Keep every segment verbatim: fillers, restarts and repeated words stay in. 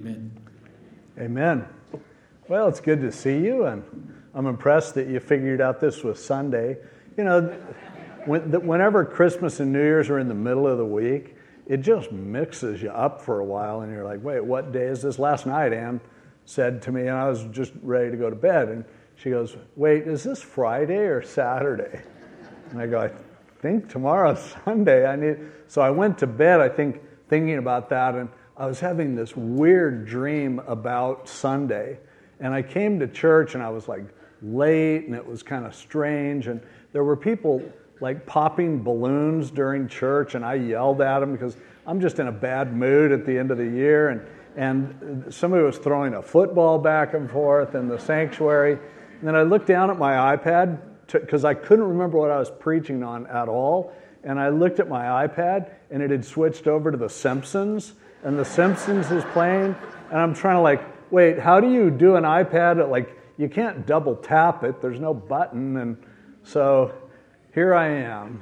Amen. Amen. Well, it's good to see you, and I'm impressed that you figured out this was Sunday. You know, when, whenever Christmas and New Year's are in the middle of the week, it just mixes you up for a while, and you're like, wait, what day is this? Last night, Ann said to me, and I was just ready to go to bed, and she goes, wait, is this Friday or Saturday? And I go, I think tomorrow's Sunday. I need. So I went to bed, I think, thinking about that, and I was having this weird dream about Sunday. And I came to church, and I was like late, and it was kind of strange, and there were people like popping balloons during church, and I yelled at them because I'm just in a bad mood at the end of the year, and and somebody was throwing a football back and forth in the sanctuary. And then I looked down at my iPad because I couldn't remember what I was preaching on at all, and I looked at my iPad, and it had switched over to The Simpsons, and The Simpsons is playing, and I'm trying to like, wait, how do you do an iPad at like, you can't double tap it, there's no button, and so here I am.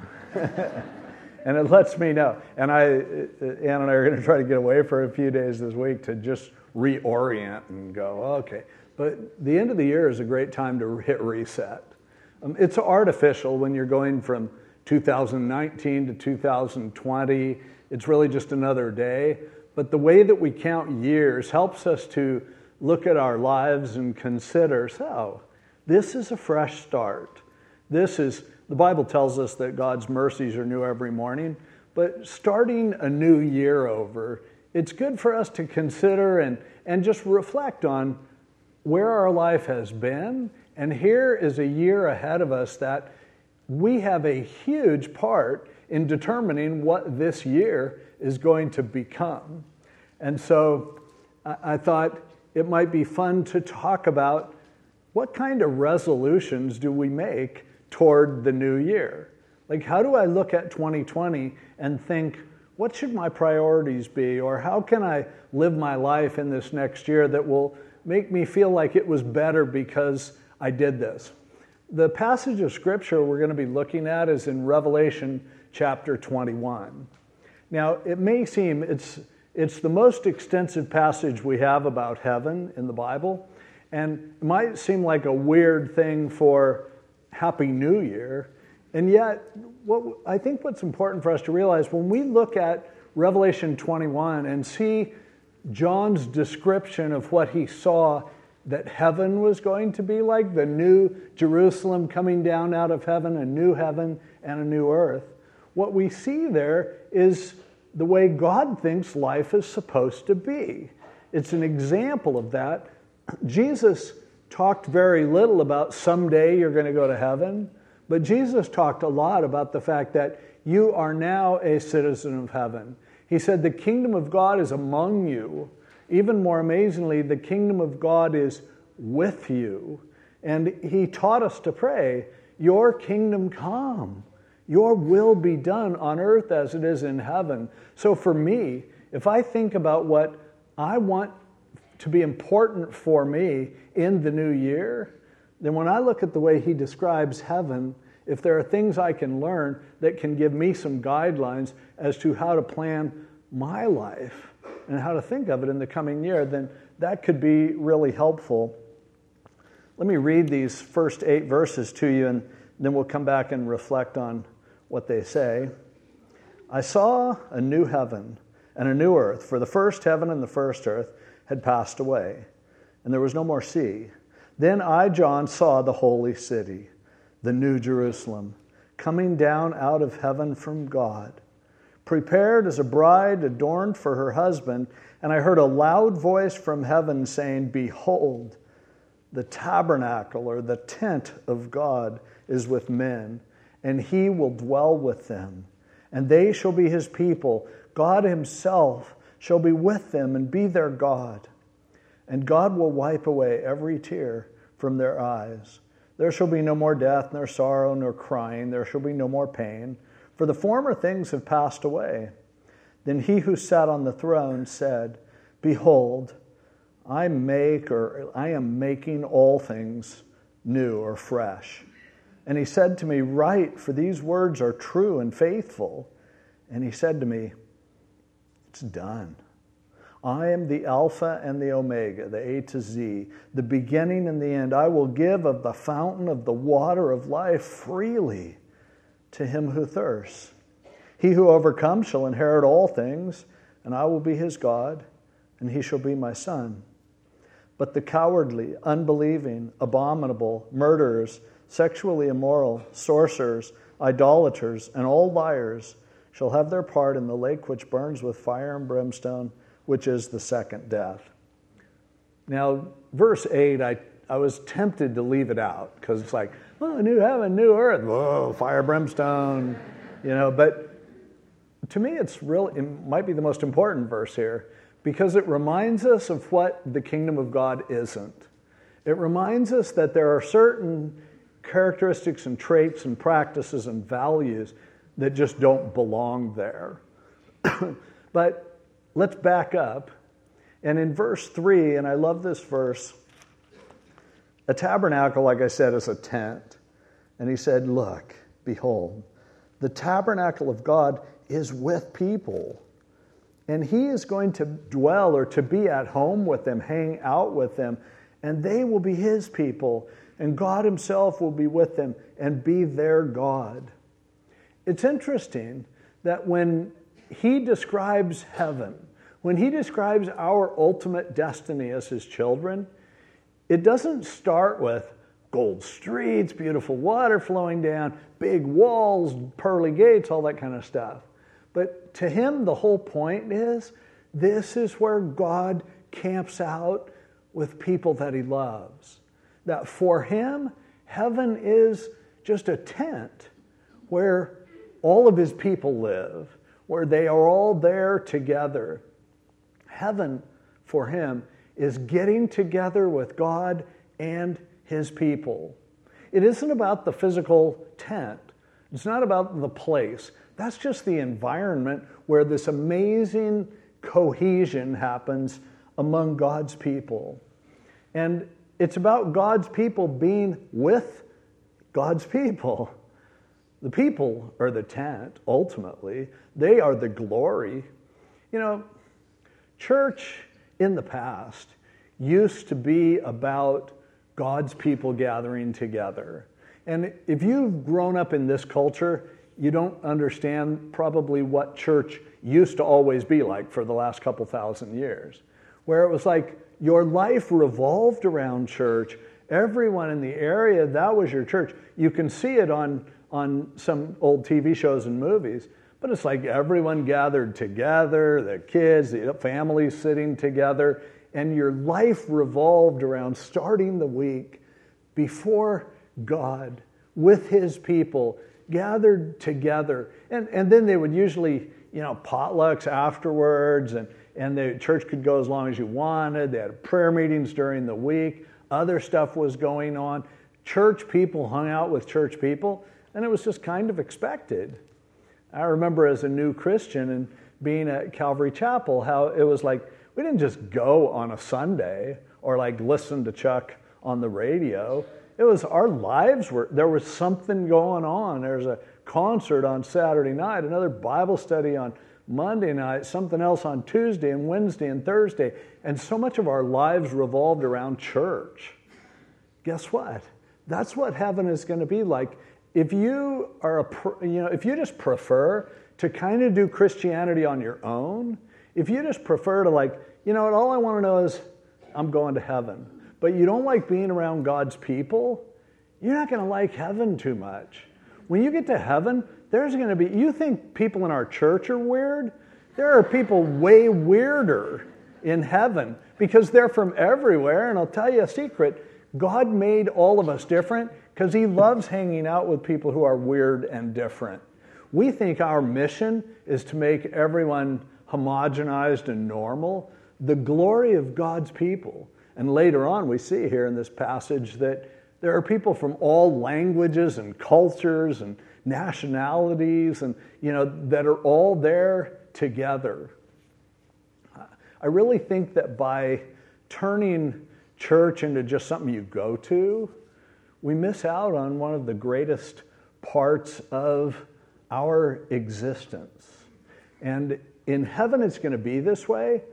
And it lets me know. And I, Ann and I are going to try to get away for a few days this week to just reorient and go, okay. But the end of the year is a great time to hit reset. Um, it's artificial when you're going from two thousand nineteen to two thousand twenty. It's really just another day. But the way that we count years helps us to look at our lives and consider, so, this is a fresh start. This is, the Bible tells us that God's mercies are new every morning, but starting a new year over, it's good for us to consider and, and just reflect on where our life has been. And here is a year ahead of us that we have a huge part in determining what this year is going to become. And so I, I thought it might be fun to talk about what kind of resolutions do we make toward the new year. Like, how do I look at twenty twenty and think, what should my priorities be? Or how can I live my life in this next year that will make me feel like it was better because I did this? The passage of Scripture we're going to be looking at is in Revelation chapter twenty-one. Now, it may seem it's it's the most extensive passage we have about heaven in the Bible, and it might seem like a weird thing for Happy New Year, and yet what I think what's important for us to realize when we look at Revelation twenty-one and see John's description of what he saw that heaven was going to be like, the new Jerusalem coming down out of heaven, a new heaven and a new earth, what we see there is the way God thinks life is supposed to be. It's an example of that. Jesus talked very little about someday you're going to go to heaven, but Jesus talked a lot about the fact that you are now a citizen of heaven. He said the kingdom of God is among you. Even more amazingly, the kingdom of God is with you. And he taught us to pray, your kingdom come. Your will be done on earth as it is in heaven. So for me, if I think about what I want to be important for me in the new year, then when I look at the way he describes heaven, if there are things I can learn that can give me some guidelines as to how to plan my life and how to think of it in the coming year, then that could be really helpful. Let me read these first eight verses to you, and then we'll come back and reflect on what they say. I saw a new heaven and a new earth, for the first heaven and the first earth had passed away, and there was no more sea. Then I, John, saw the holy city, the new Jerusalem, coming down out of heaven from God, prepared as a bride adorned for her husband. And I heard a loud voice from heaven saying, behold, the tabernacle or the tent of God is with men, and he will dwell with them, and they shall be his people. God himself shall be with them and be their God. And God will wipe away every tear from their eyes. There shall be no more death, nor sorrow, nor crying. There shall be no more pain, for the former things have passed away. Then he who sat on the throne said, behold, I make or I am making all things new or fresh. And he said to me, write, for these words are true and faithful. And he said to me, it's done. I am the Alpha and the Omega, the A to Z, the beginning and the end. I will give of the fountain of the water of life freely to him who thirsts. He who overcomes shall inherit all things, and I will be his God, and he shall be my son. But the cowardly, unbelieving, abominable, murderers, sexually immoral, sorcerers, idolaters, and all liars shall have their part in the lake which burns with fire and brimstone, which is the second death. Now, verse eight, I, I was tempted to leave it out because it's like, oh, new heaven, new earth, whoa, fire, brimstone, you know. But to me, it's really, it might be the most important verse here because it reminds us of what the kingdom of God isn't. It reminds us that there are certain characteristics and traits and practices and values that just don't belong there. But let's back up. And in verse three, and I love this verse, a tabernacle, like I said, is a tent. And he said, look, behold, the tabernacle of God is with people. And he is going to dwell or to be at home with them, hang out with them, and they will be his people. And God himself will be with them and be their God. It's interesting that when he describes heaven, when he describes our ultimate destiny as his children, it doesn't start with gold streets, beautiful water flowing down, big walls, pearly gates, all that kind of stuff. But to him, the whole point is, this is where God camps out with people that he loves. That for him, heaven is just a tent where all of his people live, where they are all there together. Heaven, for him, is getting together with God and his people. It isn't about the physical tent. It's not about the place. That's just the environment where this amazing cohesion happens among God's people. And it's about God's people being with God's people. The people are the tent, ultimately. They are the glory. You know, church in the past used to be about God's people gathering together. And if you've grown up in this culture, you don't understand probably what church used to always be like for the last couple thousand years, where it was like your life revolved around church. Everyone in the area, that was your church. You can see it on, on some old T V shows and movies, but it's like everyone gathered together, the kids, the families sitting together, and your life revolved around starting the week before God, with his people, gathered together. And, and then they would usually, you know, potlucks afterwards, and, and the church could go as long as you wanted. They had prayer meetings during the week. Other stuff was going on. Church people hung out with church people, and it was just kind of expected. I remember as a new Christian and being at Calvary Chapel, how it was like, we didn't just go on a Sunday or like listen to Chuck on the radio. It was our lives were, there was something going on. There's a concert on Saturday night, another Bible study on Monday night, something else on Tuesday and Wednesday and Thursday. And so much of our lives revolved around church. Guess what? That's what heaven is going to be like. If you are a, you know, if you just prefer to kind of do Christianity on your own, if you just prefer to like, you know what, all I want to know is I'm going to heaven, but you don't like being around God's people, you're not going to like heaven too much. When you get to heaven, there's going to be, you think people in our church are weird? There are people way weirder in heaven because they're from everywhere. And I'll tell you a secret, God made all of us different because he loves hanging out with people who are weird and different. We think our mission is to make everyone homogenized and normal. The glory of God's people. And later on we see here in this passage that there are people from all languages and cultures and nationalities and, you know, that are all there together. I really think that by turning church into just something you go to, we miss out on one of the greatest parts of our existence. And in heaven it's going to be this way.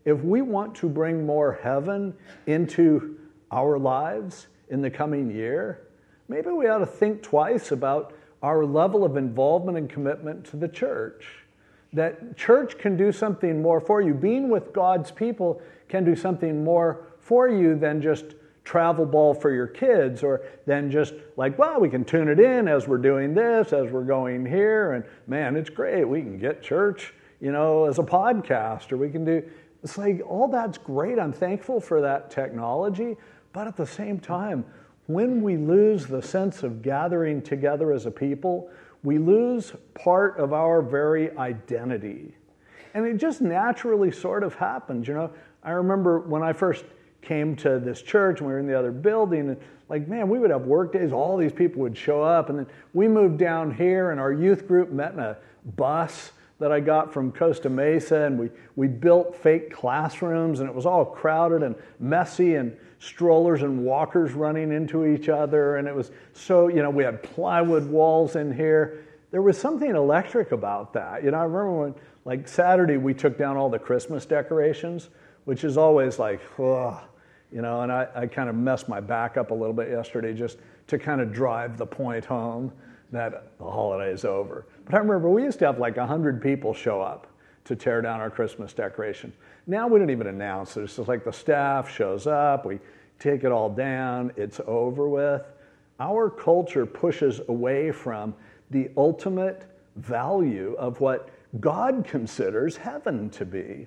if we want to bring more heaven into our lives in the coming year, maybe we ought to think twice about our level of involvement and commitment to the church. That church can do something more for you. Being with God's people can do something more for you than just travel ball for your kids, or than just like, well, we can tune it in as we're doing this, as we're going here, and man, it's great. We can get church, you know, as a podcast, or we can do, it's like, all that's great. I'm thankful for that technology, but at the same time, when we lose the sense of gathering together as a people, we lose part of our very identity. And it just naturally sort of happens, you know. I remember when I first came to this church and we were in the other building, and like, man, we would have work days, all these people would show up, and then we moved down here and our youth group met in a bus that I got from Costa Mesa, and we, we built fake classrooms, and it was all crowded and messy, and strollers and walkers running into each other, and it was so, you know, we had plywood walls in here. There was something electric about that. You know, I remember when, like, Saturday we took down all the Christmas decorations, which is always like, ugh, you know, and I, I kind of messed my back up a little bit yesterday just to kind of drive the point home that the holiday is over. But I remember we used to have like one hundred people show up to tear down our Christmas decorations. Now we don't even announce it. It's just like the staff shows up, we take it all down, it's over with. Our culture pushes away from the ultimate value of what God considers heaven to be.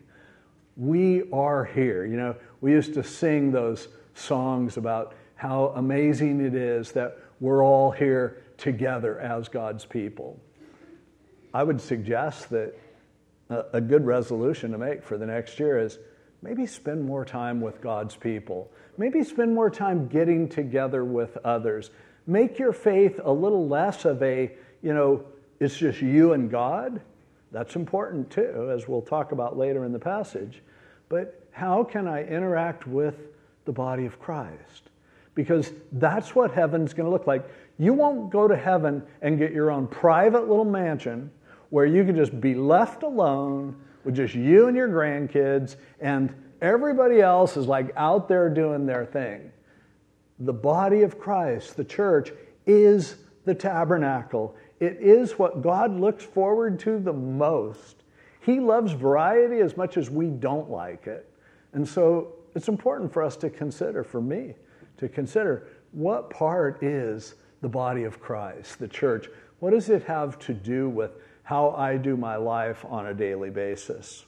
We are here. You know, we used to sing those songs about how amazing it is that we're all here together as God's people. I would suggest that a, a good resolution to make for the next year is maybe spend more time with God's people. Maybe spend more time getting together with others. Make your faith a little less of a, you know, it's just you and God. That's important too, as we'll talk about later in the passage. But how can I interact with the body of Christ? Because that's what heaven's going to look like. You won't go to heaven and get your own private little mansion where you can just be left alone with just you and your grandkids, and everybody else is like out there doing their thing. The body of Christ, the church, is the tabernacle. It is what God looks forward to the most. He loves variety as much as we don't like it. And so it's important for us to consider, for me, to consider what part is the body of Christ, the church. What does it have to do with how I do my life on a daily basis?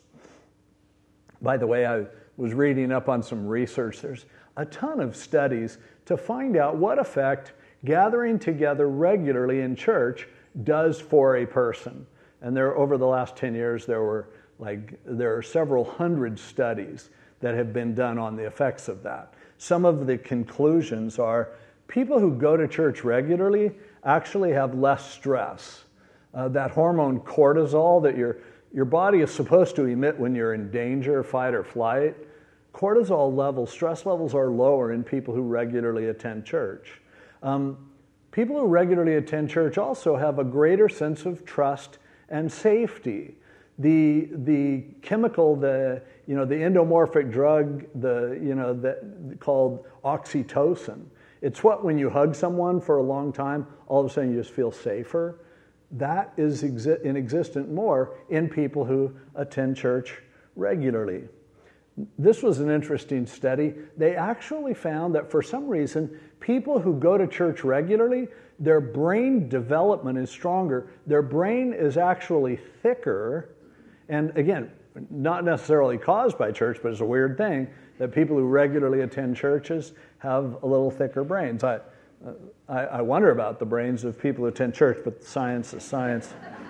By the way, I was reading up on some research. There's a ton of studies to find out what effect gathering together regularly in church does for a person. And there, over the last ten years, there were like there are several hundred studies that have been done on the effects of that. Some of the conclusions are people who go to church regularly actually have less stress. Uh, that hormone cortisol that your your body is supposed to emit when you're in danger, fight or flight, cortisol levels, stress levels are lower in people who regularly attend church. Um, people who regularly attend church also have a greater sense of trust and safety. The the chemical, the you know the endomorphic drug, the you know that called oxytocin. It's what when you hug someone for a long time, all of a sudden you just feel safer. That is exi- in existent more in people who attend church regularly. This was an interesting study. They actually found that for some reason, people who go to church regularly, their brain development is stronger. Their brain is actually thicker. And again, not necessarily caused by church, but it's a weird thing that people who regularly attend churches have a little thicker brains. I, I, I wonder about the brains of people who attend church, but science is science.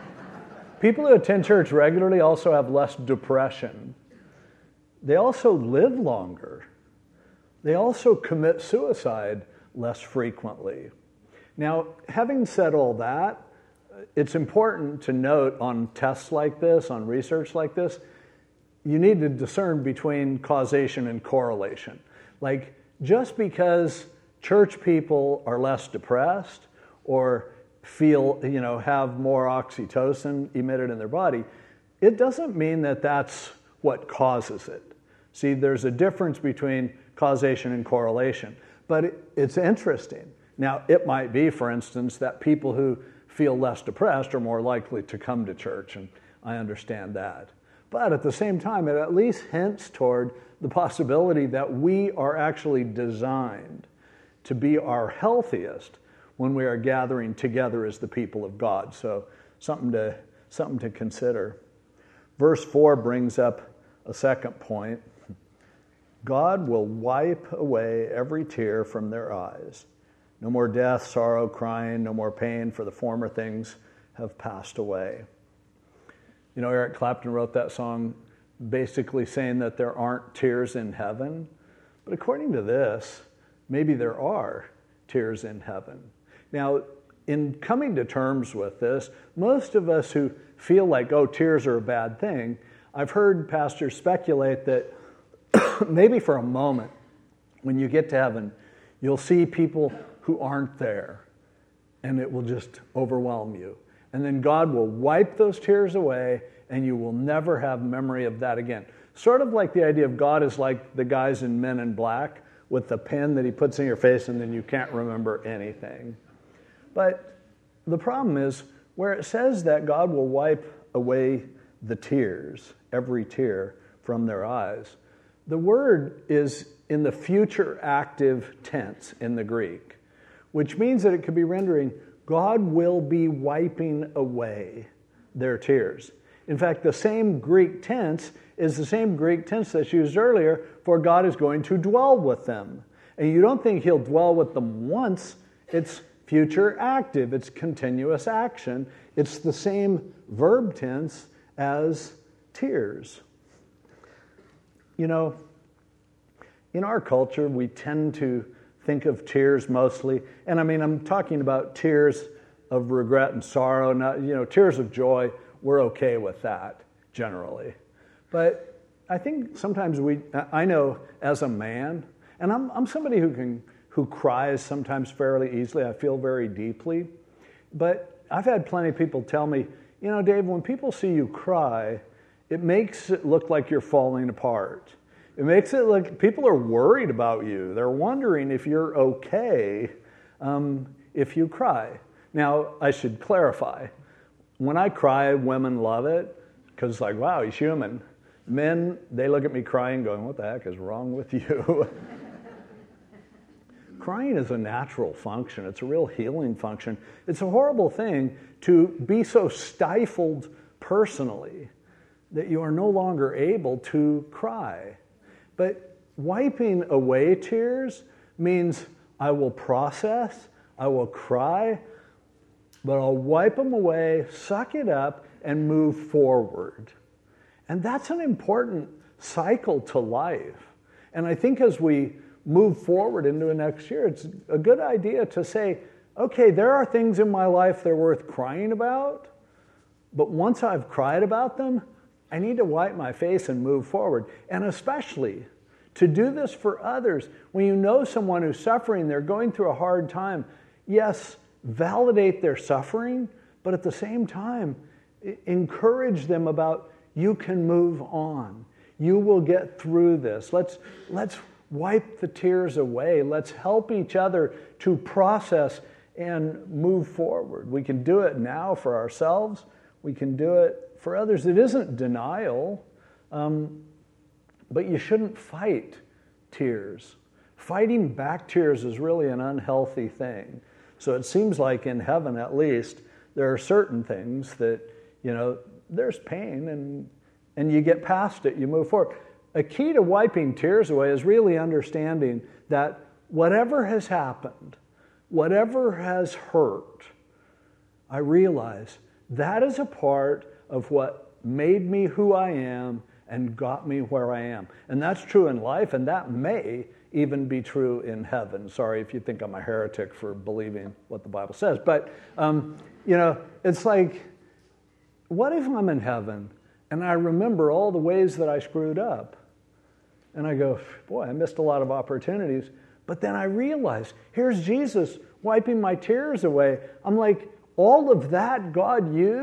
People who attend church regularly also have less depression. They also live longer. They also commit suicide less frequently. Now, having said all that, it's important to note on tests like this, on research like this, you need to discern between causation and correlation. Like, just because church people are less depressed or feel, you know, have more oxytocin emitted in their body, it doesn't mean that that's what causes it. See, there's a difference between causation and correlation. But it, it's interesting. Now, it might be, for instance, that people who feel less depressed are more likely to come to church, and I understand that. But at the same time, it at least hints toward the possibility that we are actually designed to be our healthiest when we are gathering together as the people of God. So something to, something to consider. Verse four brings up a second point. God will wipe away every tear from their eyes. No more death, sorrow, crying, no more pain, for the former things have passed away. You know, Eric Clapton wrote that song basically saying that there aren't tears in heaven. But according to this, maybe there are tears in heaven. Now, in coming to terms with this, most of us who feel like, oh, tears are a bad thing, I've heard pastors speculate that maybe for a moment, when you get to heaven, you'll see people who aren't there, and it will just overwhelm you. And then God will wipe those tears away, and you will never have memory of that again. Sort of like the idea of God is like the guys in Men in Black with the pin that he puts in your face, and then you can't remember anything. But the problem is, where it says that God will wipe away the tears, every tear from their eyes, the word is in the future active tense in the Greek, which means that it could be rendering, God will be wiping away their tears. In fact, the same Greek tense is the same Greek tense that's used earlier for God is going to dwell with them. And you don't think he'll dwell with them once. It's future active. It's continuous action. It's the same verb tense as tears. You know, in our culture, we tend to think of tears mostly, and I mean, I'm talking about tears of regret and sorrow, not, you know, tears of joy. We're okay with that, generally. But I think sometimes we, I know as a man, and I'm, I'm somebody who can, who cries sometimes fairly easily. I feel very deeply. But I've had plenty of people tell me, you know, Dave, when people see you cry, it makes it look like you're falling apart. It makes it look, people are worried about you. They're wondering if you're okay um, if you cry. Now, I should clarify. When I cry, women love it because it's like, wow, he's human. Men, they look at me crying going, what the heck is wrong with you? Crying is a natural function. It's a real healing function. It's a horrible thing to be so stifled personally that you are no longer able to cry. But wiping away tears means I will process, I will cry, but I'll wipe them away, suck it up, and move forward. And that's an important cycle to life. And I think as we move forward into the next year, it's a good idea to say, okay, there are things in my life that are worth crying about, but once I've cried about them, I need to wipe my face and move forward. And especially to do this for others. When you know someone who's suffering, they're going through a hard time, yes, validate their suffering, but at the same time, encourage them about you can move on. You will get through this. Let's, let's wipe the tears away. Let's help each other to process and move forward. We can do it now for ourselves. We can do it for others. It isn't denial, um, but you shouldn't fight tears. Fighting back tears is really an unhealthy thing. So it seems like in heaven, at least, there are certain things that, you know, there's pain and and you get past it, you move forward. A key to wiping tears away is really understanding that whatever has happened, whatever has hurt, I realize that is a part of what made me who I am and got me where I am. And that's true in life, and that may even be true in heaven. Sorry if you think I'm a heretic for believing what the Bible says. But, um, you know, it's like, what if I'm in heaven and I remember all the ways that I screwed up? And I go, boy, I missed a lot of opportunities. But then I realize, here's Jesus wiping my tears away. I'm like, all of that God used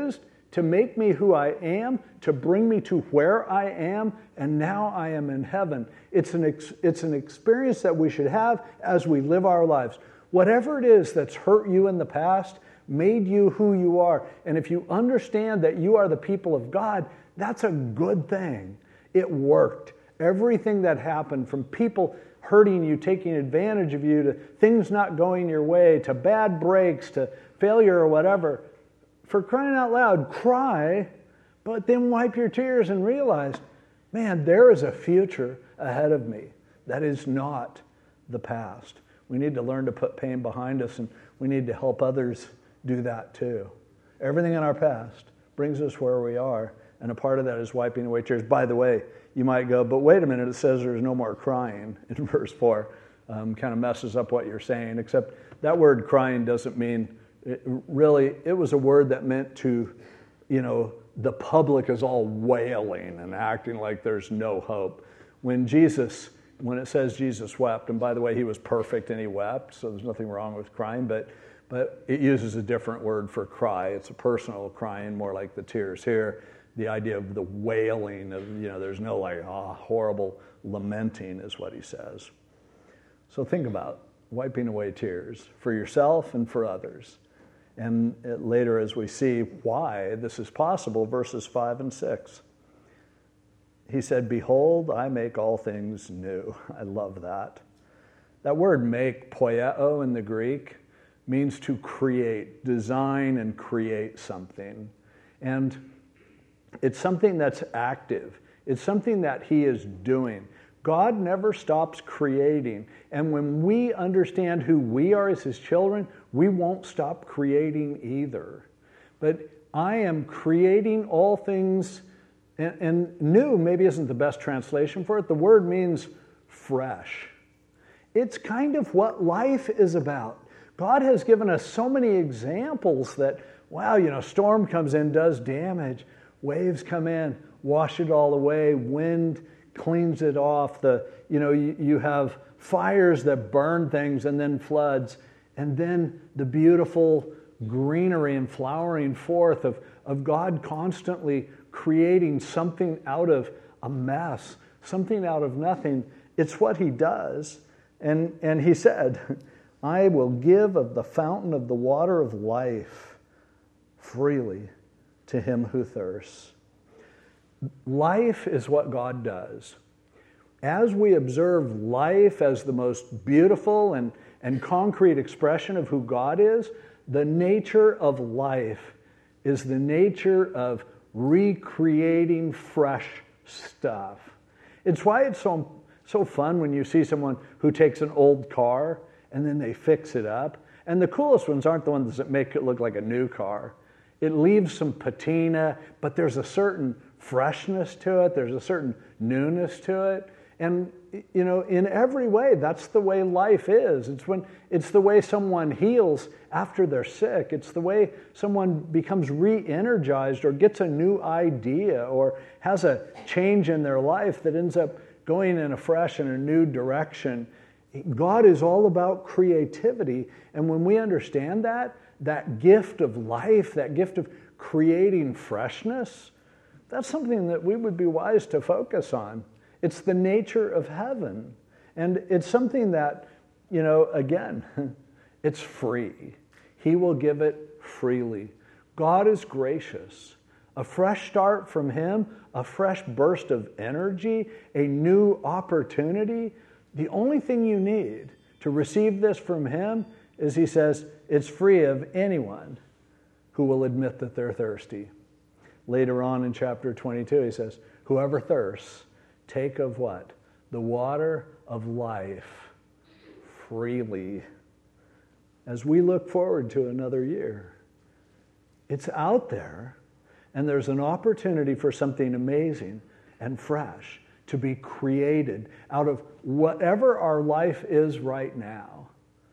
to make me who I am, to bring me to where I am, and now I am in heaven. It's an, ex- it's an experience that we should have as we live our lives. Whatever it is that's hurt you in the past, made you who you are, and if you understand that you are the people of God, that's a good thing. It worked. Everything that happened, from people hurting you, taking advantage of you, to things not going your way, to bad breaks, to failure or whatever, for crying out loud, cry, but then wipe your tears and realize, man, there is a future ahead of me that is not the past. We need to learn to put pain behind us, and we need to help others do that too. Everything in our past brings us where we are, and a part of that is wiping away tears. By the way, you might go, but wait a minute, it says there's no more crying in verse four. Um, kind of messes up what you're saying, except that word crying doesn't mean, it, really, it was a word that meant to, you know, the public is all wailing and acting like there's no hope. When Jesus, when it says Jesus wept, and by the way, he was perfect and he wept, so there's nothing wrong with crying, but but it uses a different word for cry. It's a personal crying, more like the tears here. The idea of the wailing of, you know, there's no like, oh, horrible lamenting is what he says. So think about wiping away tears for yourself and for others. And it, later as we see why this is possible, verses five and six. He said, behold, I make all things new. I love that. That word make, poieo in the Greek, means to create, design and create something. And it's something that's active. It's something that he is doing. God never stops creating. And when we understand who we are as his children, we won't stop creating either. But I am creating all things, and, and new maybe isn't the best translation for it. The word means fresh. It's kind of what life is about. God has given us so many examples that, wow, you know, storm comes in, does damage. Waves come in, wash it all away. Wind cleans it off. The, you know, you, you have fires that burn things, and then floods. And then the beautiful greenery and flowering forth of, of God constantly creating something out of a mess, something out of nothing. It's what he does. And, and he said, I will give of the fountain of the water of life freely to him who thirsts. Life is what God does. As we observe life as the most beautiful and, and concrete expression of who God is, the nature of life is the nature of recreating fresh stuff. It's why it's so, so fun when you see someone who takes an old car and then they fix it up. And the coolest ones aren't the ones that make it look like a new car. It leaves some patina, but there's a certain freshness to it. There's a certain newness to it. And, you know, in every way, that's the way life is. It's when it's the way someone heals after they're sick. It's the way someone becomes re-energized or gets a new idea or has a change in their life that ends up going in a fresh and a new direction. God is all about creativity. And when we understand that, that gift of life, that gift of creating freshness, that's something that we would be wise to focus on. It's the nature of heaven. And it's something that, you know, again, it's free. He will give it freely. God is gracious. A fresh start from him, a fresh burst of energy, a new opportunity. The only thing you need to receive this from him is, he says, it's free of anyone who will admit that they're thirsty. Later on in chapter twenty-two, he says, whoever thirsts, take of what? The water of life freely. As we look forward to another year, it's out there, and there's an opportunity for something amazing and fresh to be created out of whatever our life is right now.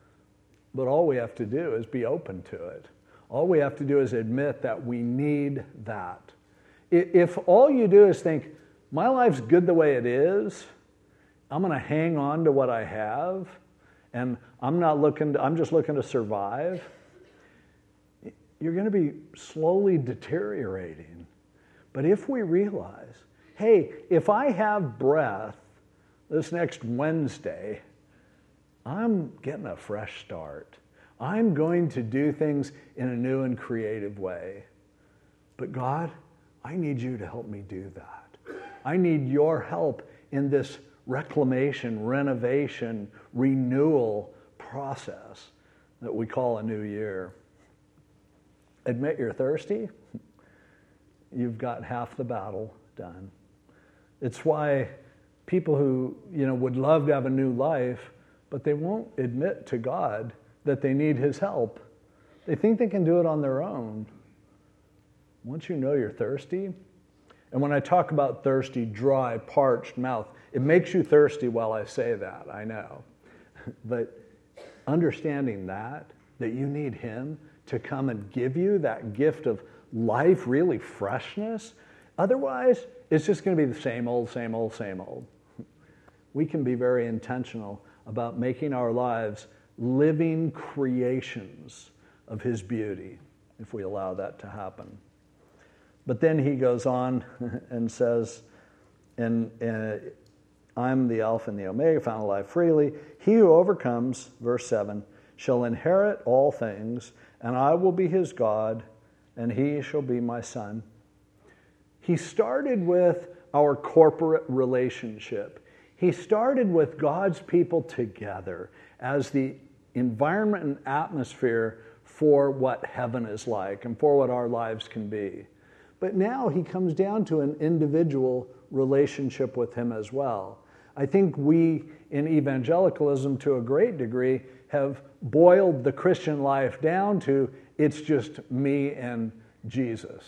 But all we have to do is be open to it. All we have to do is admit that we need that. If all you do is think, my life's good the way it is, I'm going to hang on to what I have, and I'm not looking to, I'm just looking to survive. you're going to be slowly deteriorating. But if we realize, hey, if I have breath this next Wednesday, I'm getting a fresh start. I'm going to do things in a new and creative way. But God, I need you to help me do that. I need your help in this reclamation, renovation, renewal process that we call a new year. Admit you're thirsty. You've got half the battle done. It's why people who, you know, would love to have a new life, but they won't admit to God that they need his help. They think they can do it on their own. Once you know you're thirsty, and when I talk about thirsty, dry, parched mouth, it makes you thirsty while I say that, I know. But understanding that, that you need him to come and give you that gift of life, really freshness. Otherwise, it's just going to be the same old, same old, same old. We can be very intentional about making our lives living creations of his beauty, if we allow that to happen. But then he goes on and says, and, and I'm the Alpha and the Omega, found alive freely. He who overcomes, verse seven, shall inherit all things, and I will be his God, and he shall be my son. He started with our corporate relationship. He started with God's people together as the environment and atmosphere for what heaven is like and for what our lives can be. But now he comes down to an individual relationship with him as well. I think we in evangelicalism to a great degree have boiled the Christian life down to it's just me and Jesus.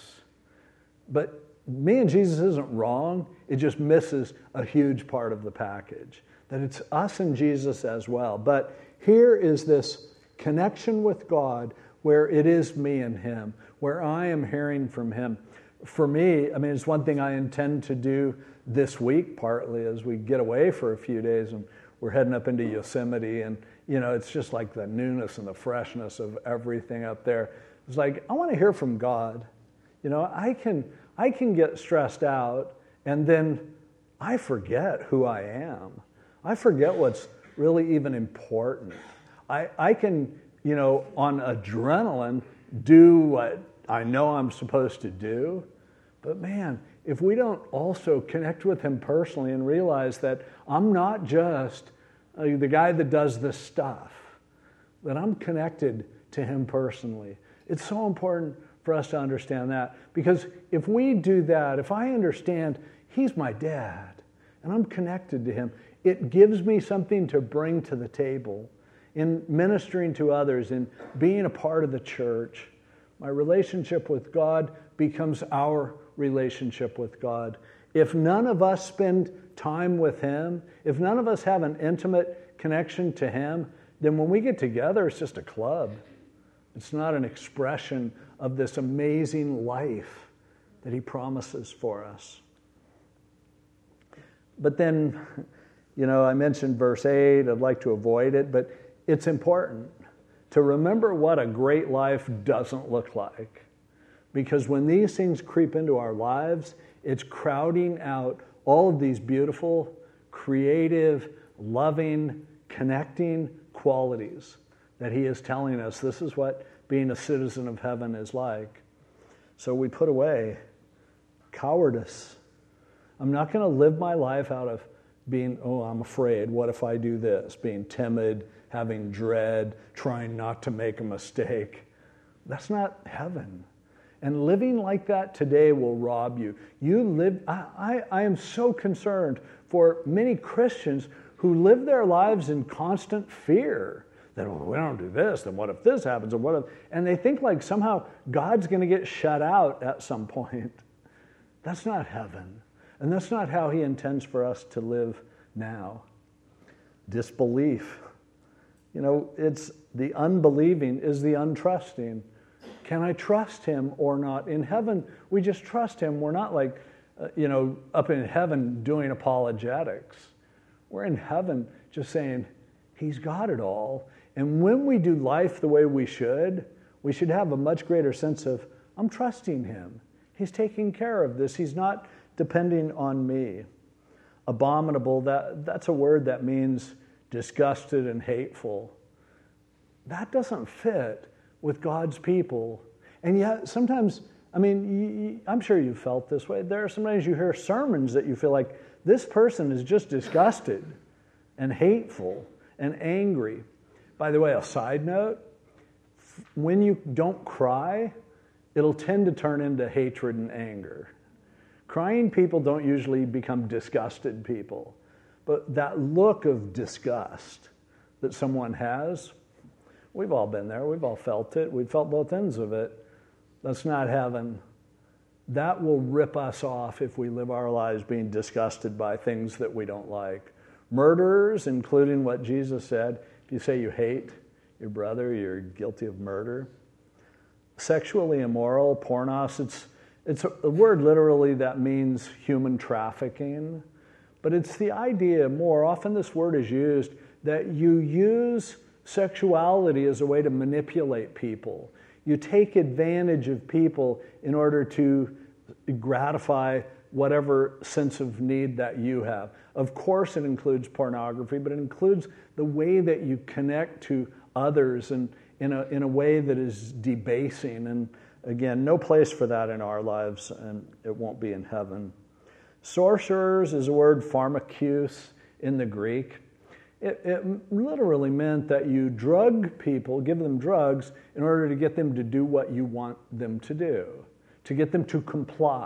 But me and Jesus isn't wrong. It just misses a huge part of the package. That it's us and Jesus as well. But here is this connection with God where it is me and him, where I am hearing from him. For me, I mean, it's one thing I intend to do this week, partly as we get away for a few days and we're heading up into Yosemite, and you know, it's just like the newness and the freshness of everything up there. It's like, I want to hear from God. You know, I can I can get stressed out and then I forget who I am. I forget what's really even important. I, I can, you know, on adrenaline, do what I know I'm supposed to do. But man, if we don't also connect with him personally and realize that I'm not just uh, the guy that does this stuff, that I'm connected to him personally. It's so important for us to understand that, because if we do that, if I understand he's my dad and I'm connected to him, it gives me something to bring to the table in ministering to others, in being a part of the church. My relationship with God becomes our relationship with God. If none of us spend time with him, if none of us have an intimate connection to him, then when we get together, it's just a club. It's not an expression of this amazing life that he promises for us. But then, you know, I mentioned verse eight. I'd like to avoid it, but it's important to remember what a great life doesn't look like. Because when these things creep into our lives, it's crowding out all of these beautiful, creative, loving, connecting qualities that he is telling us this is what being a citizen of heaven is like. So we put away cowardice. I'm not going to live my life out of being, oh, I'm afraid. What if I do this? Being timid, having dread, trying not to make a mistake. That's not heaven. And living like that today will rob you. You live. I, I, I am so concerned for many Christians who live their lives in constant fear. That, oh, we don't do this, then what if this happens? And what if, and they think like somehow God's going to get shut out at some point. That's not heaven. And that's not how he intends for us to live now. Disbelief. You know, it's the unbelieving is the untrusting. Can I trust him or not? In heaven, we just trust him. We're not like, uh, you know, up in heaven doing apologetics. We're in heaven just saying, he's got it all. And when we do life the way we should, we should have a much greater sense of, I'm trusting him. He's taking care of this. He's not depending on me. Abominable, that, that's a word that means disgusted and hateful. That doesn't fit with God's people. And yet, sometimes, I mean, you, you, I'm sure you've felt this way. There are sometimes you hear sermons that you feel like this person is just disgusted and hateful and angry. By the way, a side note, when you don't cry, it'll tend to turn into hatred and anger. Crying people don't usually become disgusted people. But that look of disgust that someone has, we've all been there. We've all felt it. We've felt both ends of it. That's not heaven. That will rip us off if we live our lives being disgusted by things that we don't like. Murderers, including what Jesus said, if you say you hate your brother, you're guilty of murder. Sexually immoral, pornos, it's, it's a word literally that means human trafficking. But it's the idea, more often this word is used, that you use sexuality as a way to manipulate people. You take advantage of people in order to gratify whatever sense of need that you have. Of course it includes pornography, but it includes the way that you connect to others and in a, in a way that is debasing. And again, no place for that in our lives, and it won't be in heaven. Sorcerers is a word pharmakous in the Greek. It, it literally meant that you drug people, give them drugs, in order to get them to do what you want them to do, to get them to comply.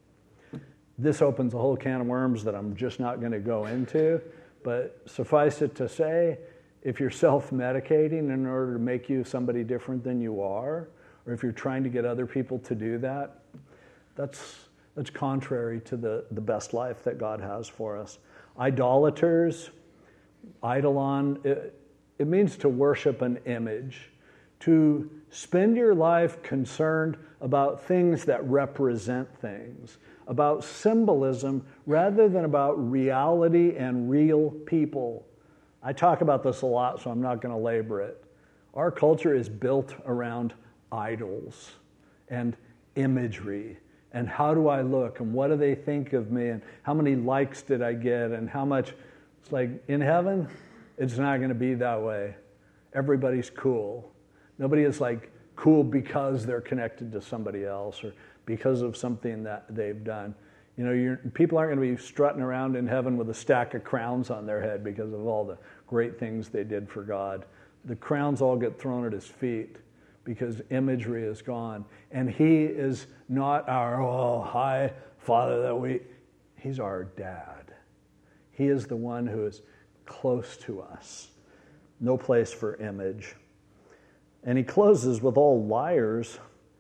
This opens a whole can of worms that I'm just not going to go into, but suffice it to say, if you're self-medicating in order to make you somebody different than you are, or if you're trying to get other people to do that, that's that's contrary to the, the best life that God has for us. Idolaters, eidolon, it, it means to worship an image, to spend your life concerned about things that represent things, about symbolism rather than about reality and real people. I talk about this a lot, so I'm not going to labor it. Our culture is built around idols and imagery. And how do I look? And what do they think of me? And how many likes did I get? And how much? It's like, in heaven, it's not going to be that way. Everybody's cool. Nobody is like cool because they're connected to somebody else or because of something that they've done. You know, you're, people aren't going to be strutting around in heaven with a stack of crowns on their head because of all the great things they did for God. The crowns all get thrown at his feet, because imagery is gone. And he is not our, oh, hi, Father, that we... He's our dad. He is the one who is close to us. No place for image. And he closes with all liars,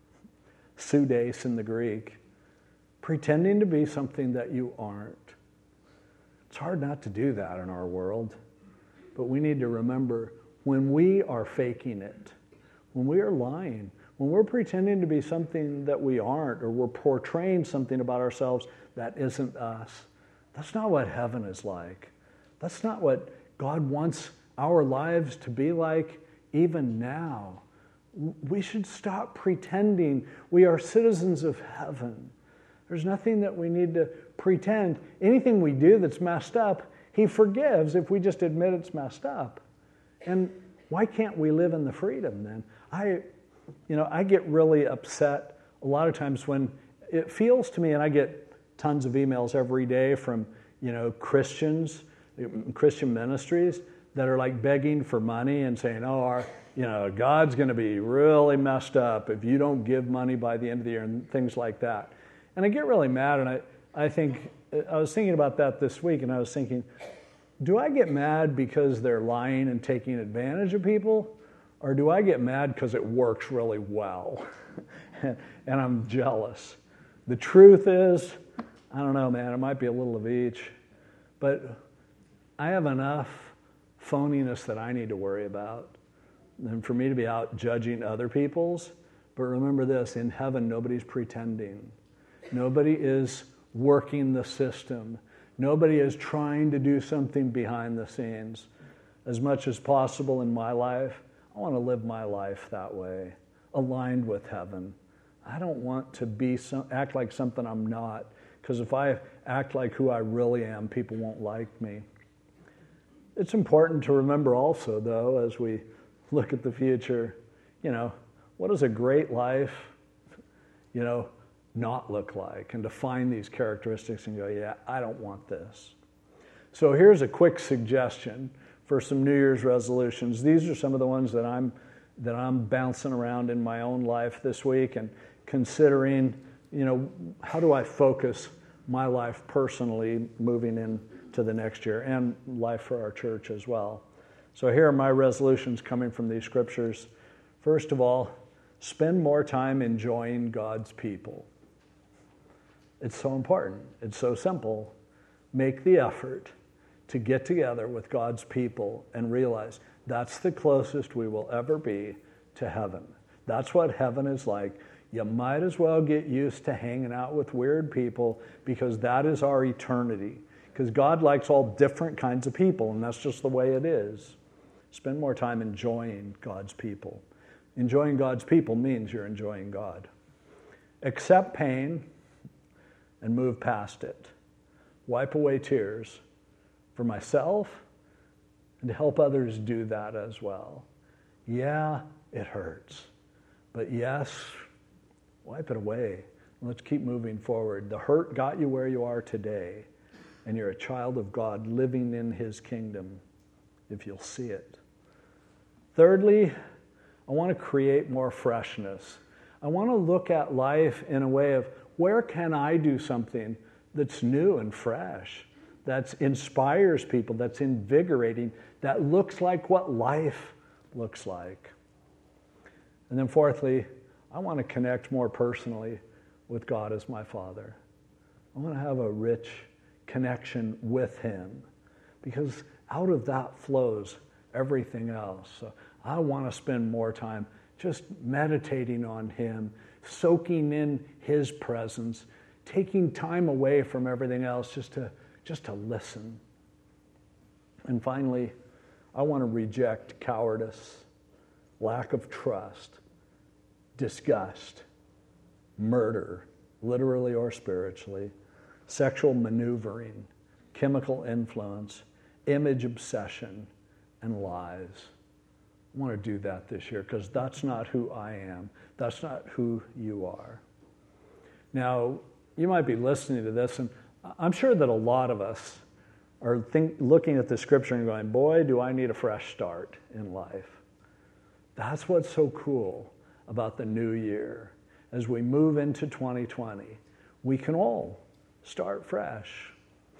pseudes in the Greek, pretending to be something that you aren't. It's hard not to do that in our world. But we need to remember, when we are faking it, when we are lying, when we're pretending to be something that we aren't, or we're portraying something about ourselves that isn't us, that's not what heaven is like. That's not what God wants our lives to be like even now. We should stop pretending we are citizens of heaven. There's nothing that we need to pretend. Anything we do that's messed up, he forgives if we just admit it's messed up. And why can't we live in the freedom then? I, you know, I get really upset a lot of times when it feels to me, and I get tons of emails every day from, you know, Christians, Christian ministries that are like begging for money and saying, oh, our, you know, God's going to be really messed up if you don't give money by the end of the year and things like that. And I get really mad, and I, I think, I was thinking about that this week, and I was thinking, do I get mad because they're lying and taking advantage of people? Or do I get mad because it works really well? and I'm jealous. The truth is, I don't know, man, it might be a little of each. But I have enough phoniness that I need to worry about than for me to be out judging other people's. But remember this, in heaven, nobody's pretending. Nobody is working the system. Nobody is trying to do something behind the scenes. As much as possible in my life, I want to live my life that way. aligned with heaven. I don't want to be some, act like something I'm not, because if I act like who I really am, people won't like me. It's important to remember also, though, as we look at the future, you know, what does a great life, you know, not look like? And to find these characteristics and go, yeah, I don't want this. So here's a quick suggestion for some New Year's resolutions. These are some of the ones that I'm that I'm bouncing around in my own life this week and considering, you know, how do I focus my life personally moving into the next year, and life for our church as well. So here are my resolutions coming from these scriptures. First of all, spend more time enjoying God's people. It's so important. It's so simple. Make the effort to get together with God's people and realize that's the closest we will ever be to heaven. That's what heaven is like. You might as well get used to hanging out with weird people, because that is our eternity. Because God likes all different kinds of people, and that's just the way it is. Spend more time enjoying God's people. Enjoying God's people means you're enjoying God. Accept pain and move past it. Wipe away tears for myself and to help others do that as well. Yeah, it hurts. But yes, wipe it away. Let's keep moving forward. The hurt got you where you are today, and you're a child of God living in His kingdom, if you'll see it. Thirdly, I want to create more freshness. I want to look at life in a way of, where can I do something that's new and fresh, that inspires people, that's invigorating, that looks like what life looks like. And then fourthly, I want to connect more personally with God as my Father. I want to have a rich connection with Him, because out of that flows everything else. So I want to spend more time just meditating on Him, soaking in His presence, taking time away from everything else just to just to listen. And finally, I want to reject cowardice, lack of trust, disgust, murder, literally or spiritually, sexual maneuvering, chemical influence, image obsession, and lies. I want to do that this year, because that's not who I am. That's not who you are. Now, you might be listening to this, and I'm sure that a lot of us are think, looking at the scripture and going, boy, do I need a fresh start in life. That's what's so cool about the new year. As we move into twenty twenty, we can all start fresh.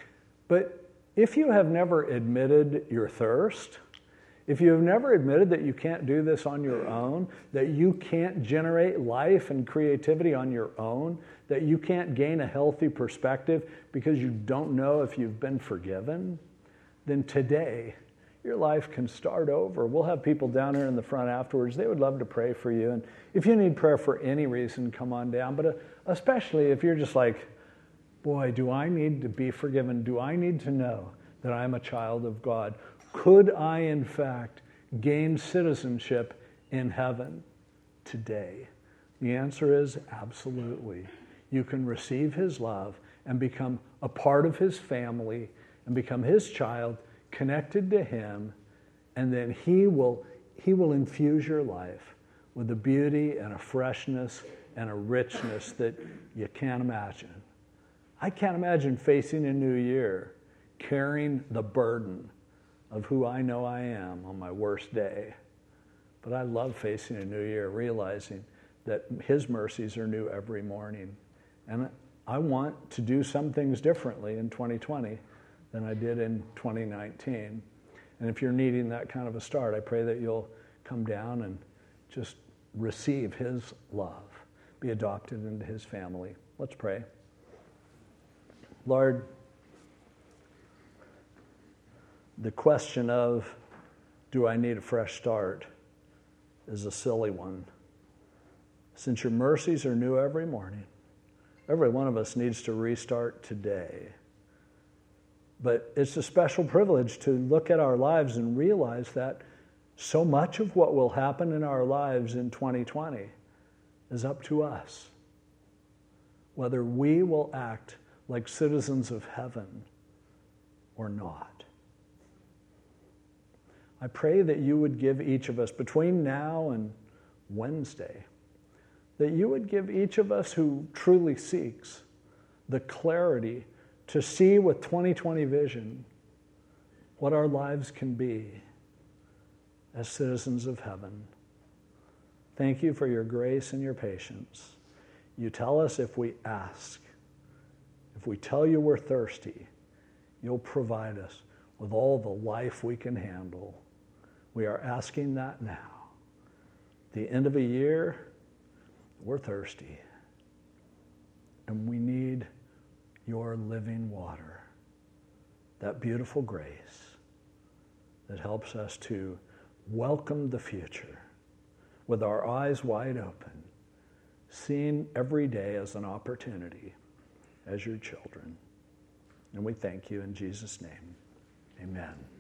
But if you have never admitted your thirst, if you have never admitted that you can't do this on your own, that you can't generate life and creativity on your own, that you can't gain a healthy perspective because you don't know if you've been forgiven, then today your life can start over. We'll have people down here in the front afterwards. They would love to pray for you. And if you need prayer for any reason, come on down. But especially if you're just like, boy, do I need to be forgiven? Do I need to know that I'm a child of God? Could I, in fact, gain citizenship in heaven today? The answer is absolutely. You can receive His love and become a part of His family and become His child, connected to Him, and then He will, He will infuse your life with a beauty and a freshness and a richness that you can't imagine. I can't imagine facing a new year carrying the burden of who I know I am on my worst day. But I love facing a new year, realizing that His mercies are new every morning. And I want to do some things differently in twenty twenty than I did in twenty nineteen. And if you're needing that kind of a start, I pray that you'll come down and just receive His love, be adopted into His family. Let's pray. Lord, the question of, do I need a fresh start, is a silly one. Since your mercies are new every morning, every one of us needs to restart today. But it's a special privilege to look at our lives and realize that so much of what will happen in our lives in twenty twenty is up to us, whether we will act like citizens of heaven or not. I pray that you would give each of us, between now and Wednesday, that you would give each of us who truly seeks the clarity to see with twenty twenty vision what our lives can be as citizens of heaven. Thank you for your grace and your patience. You tell us if we ask, if we tell you we're thirsty, you'll provide us with all the life we can handle. We are asking that now. The end of a year, we're thirsty. And we need your living water, that beautiful grace that helps us to welcome the future with our eyes wide open, seeing every day as an opportunity as your children. And we thank you in Jesus' name. Amen.